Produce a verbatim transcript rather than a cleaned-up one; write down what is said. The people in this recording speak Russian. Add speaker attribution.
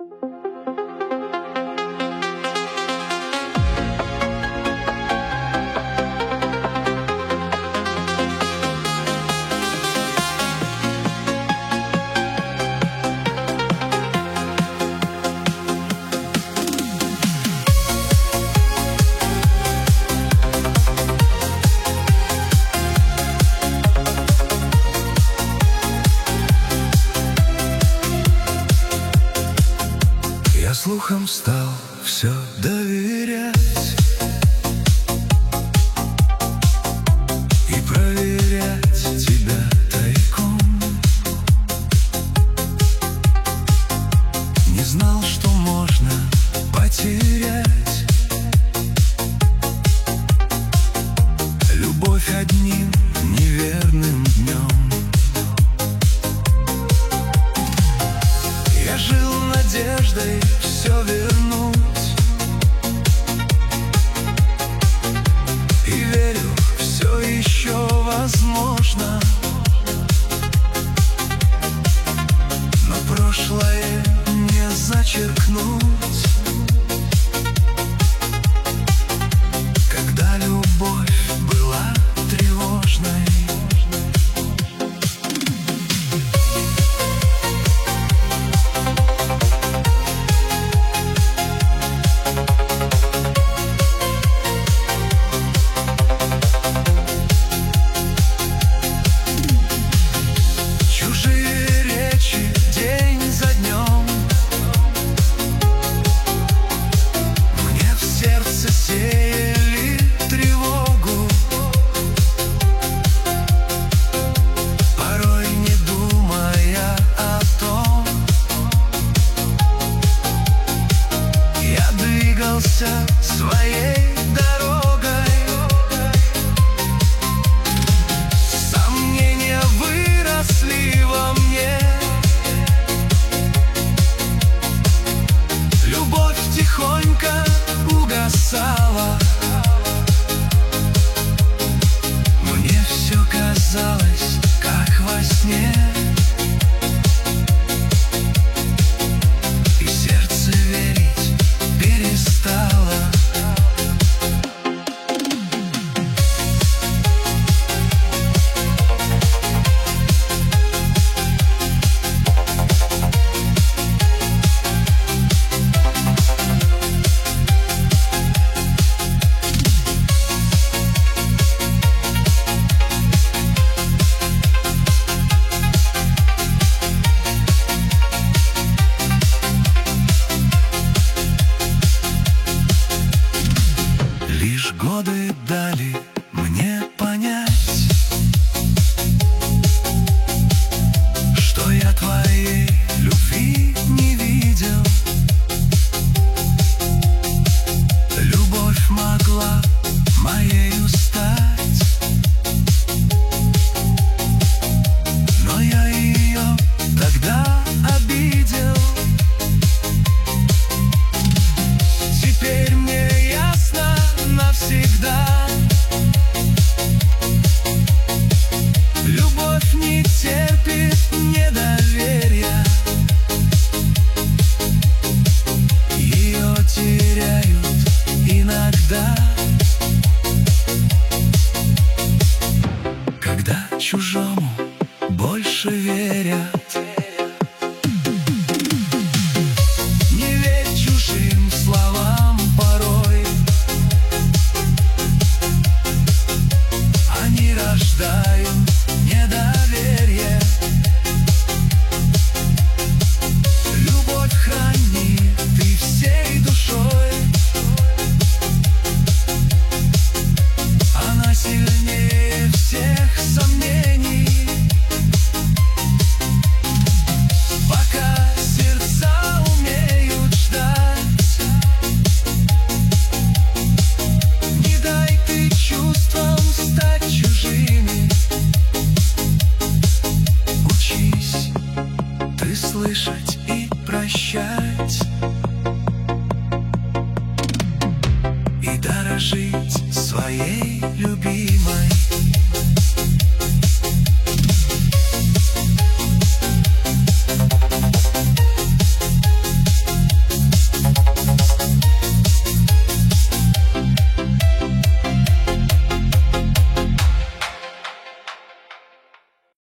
Speaker 1: Слухом стал все доверять и проверять тебя тайком. Не знал, что можно потерять любовь одним неверным днем. Я жил надеждой все вернуть и верю, все еще возможно. Но прошлое не зачеркнуть, когда любовь была тревожной. Сеяли тревогу, порой не думая о том. Я двигался своей дорогой, сомнения выросли во мне. Любовь тихонько угасала. Мне все казалось, как во сне, и сердце верить перестало. Лишь годы дали мне понять, что я твоей любви не видел. Любовь могла моею стать, но я ее тогда обидел. Теперь мне ясно навсегда: любовь не терпит недоверия, ее теряют иногда.